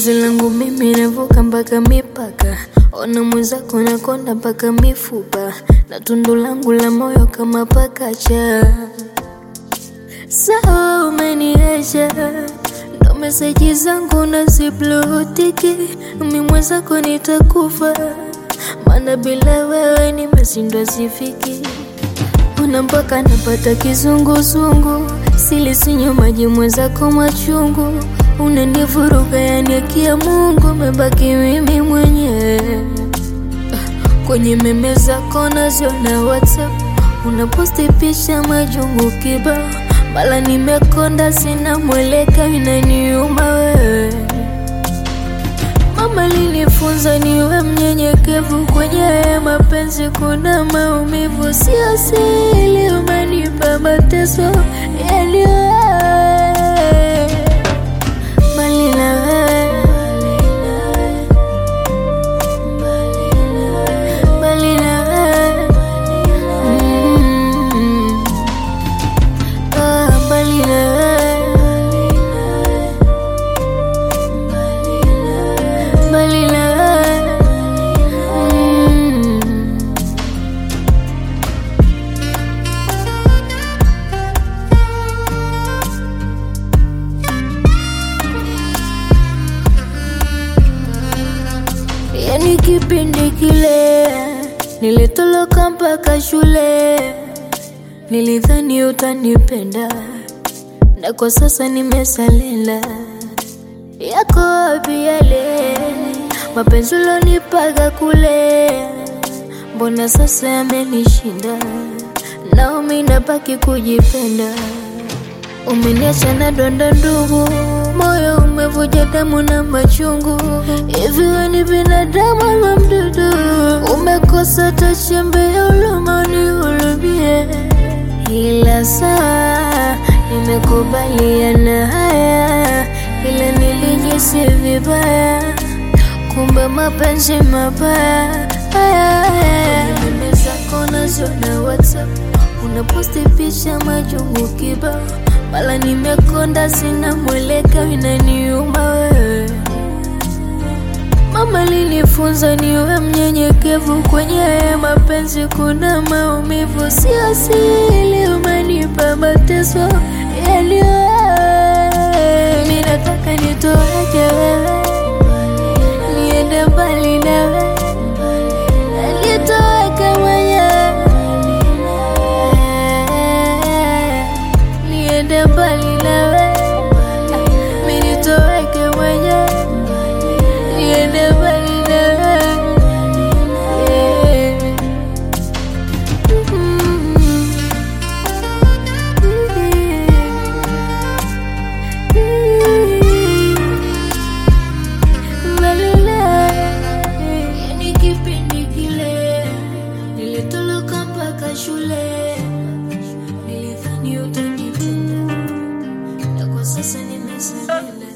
Penzi langu mimi navuka mpaka mipaka, ona mwenzako nakonda mpaka mifupa, na tundu langu la moyo kama pakacha. Sawa umeniacha, ndo meseji zangu naziblutiki, mimi mwenzako nitakufa, maana bila wewe nimeshindwa sifiki. Una mpaka napata kizunguzungu, sili sinyo maji mwenzako machungu, unanivuruga yani akia Mungu, mebaki mimi mwenyewe. Kwenye meme zako naziona WhatsApp, unaposti picha majungu kibao, mala nimekonda sina mweleka, inaniuma wewe. Mama linifunza niwe mnyenyekevu, kwenye mapenzi kuna maumivu, sio siri umenipa mateso yaliyo mbali na wewe, mbali na wewe, mbali na wewe, mbali na wewe. Yani kipindi kile nilitoloka mpaka shule, nilidhani utanipenda, na kwa sasa nimesalela. Yako wapi yale mapenzi ulonipaga kule? Mbona sasa yamenishinda, nao mimi nabaki kujipenda. Umeniacha na donda ndugu, moyo umevuja damu na machungu. Hivi wewe ni binadamu ama mdudu? Umekosa hata chembe ya huruma unihurumie. Ila sawa, nimekubaliana haya, ila nilijisi vibaya, kumbe mapenzi mabaya. Meme zako naziona WhatsApp, unaposti picha majungu kibao, mala nimekonda sina mweleka, inaniuma wewe. Mama linifunza niwe mnyenyekevu, kwenye mapenzi kuna maumivu, sio siri umenipa mateso yaliyo. Mimi nataka nitoweke wewe, niende mbali na wewe, nitoweke mwenyewe, niende mbali na wewe, mimi nitoweke mwenyewe, niende mbali na wewe. Yani kipindi kile nilitoloka mpaka shule, nilidhani utanipenda, na kwa sasa nimesalia.